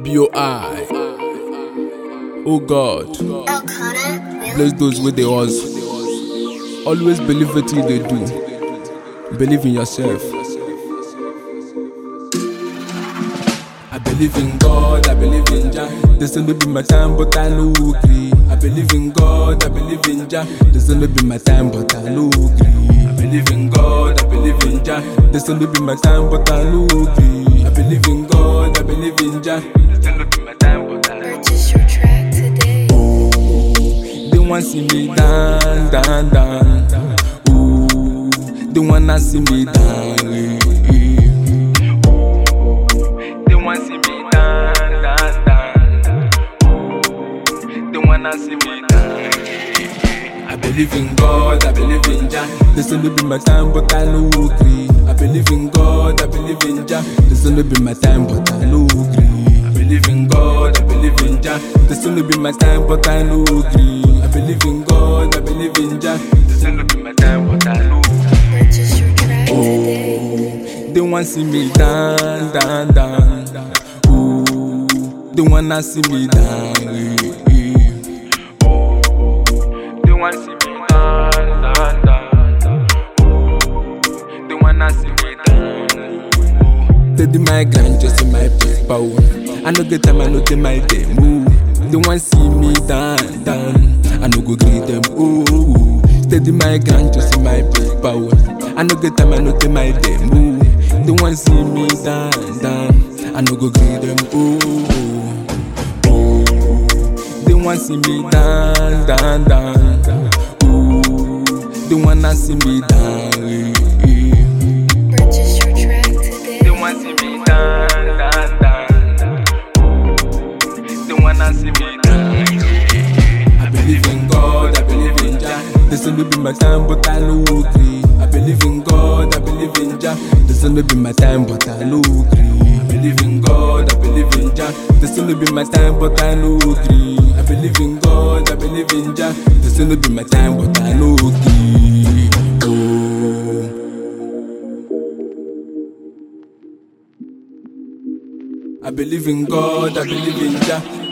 B.O.I. Oh God, bless those with the odds. Always believe what they do. Believe in yourself. I believe in God, I believe in Jah. This will be my time, but I no agree. I believe in God, I believe in Jah. This will be my time, but I no agree. I believe in God, I believe in Jah. This will be my time, but I no agree. I believe in God, I believe in Jah. This will be my time, but I no agree. Purchase your track today. They want see me down, down, down. Ooh, they wanna see me down. They want see me down, down, down. Ooh, they wanna see me down. I believe in God, I believe in Jah. This will be my time, but I no agree. I believe in God, I believe in Jah. This will be my time, but I no agree. I believe in God, I believe in Jah. This will be my time, but I no agree. I believe in God, I believe in Jah. This will be my time, but I no agree. Purchase your track today. They want see me down, down, down. Ooh, they wanna see me down. They want see me down, down, down. Ooh, they wanna see me down. They do my grind just in my people. I know the time, I know the my day move. They want see me down, down. I know go greet them. Ooh, steady my grind just in my people. I know the time, I know the my day move. They want see me down, down. I know go greet them. Ooh, ooh. They want see me down, down, down. Ooh, they wanna see me down. Purchase your track today. They want see me down, down, down. Ooh, they wanna see me down. I believe in God, I believe in Jah. This will be my time, but I no agree. I believe in God, I believe in Jah. This will be my time, but I no agree. I believe in God, I believe in Jah. This will be my time, but I no agree. I believe in God, I believe in Jah. This will be my time, but I no agree. Oh. I believe in God, I believe in Jah.